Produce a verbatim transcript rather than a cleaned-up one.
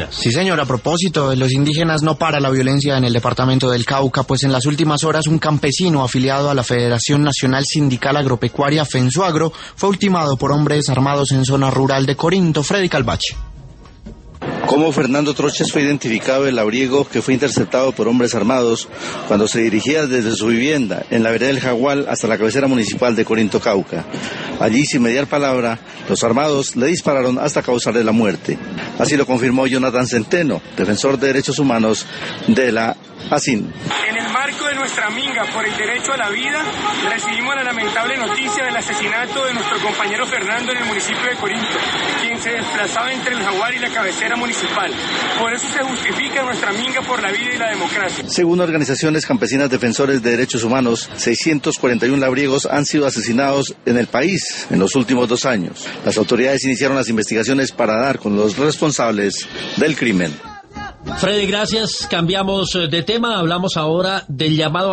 Sí, señor, a propósito de los indígenas, no para la violencia en el departamento del Cauca, pues en las últimas horas un campesino afiliado a la Federación Nacional Sindical Agropecuaria FENSUAGRO fue ultimado por hombres armados en zona rural de Corinto. Freddy Calvache. Como Fernando Troches fue identificado el labriego que fue interceptado por hombres armados cuando se dirigía desde su vivienda en la vereda del Jagual hasta la cabecera municipal de Corinto, Cauca. Allí, sin mediar palabra, los armados le dispararon hasta causarle la muerte. Así lo confirmó Jonathan Centeno, defensor de derechos humanos de la ASIN. En el marco de nuestra minga por el derecho a la vida, recibimos la lamentable noticia del asesinato de nuestro compañero Fernando en el municipio de Corinto, quien se desplazaba entre el Jaguar y la cabecera municipal. Por eso se justifica nuestra minga por la vida y la democracia. Según organizaciones campesinas defensores de derechos humanos, seiscientos cuarenta y uno labriegos han sido asesinados en el país en los últimos dos años. Las autoridades iniciaron las investigaciones para dar con los responsables del crimen. Freddy, gracias. Cambiamos de tema. Hablamos ahora del llamado a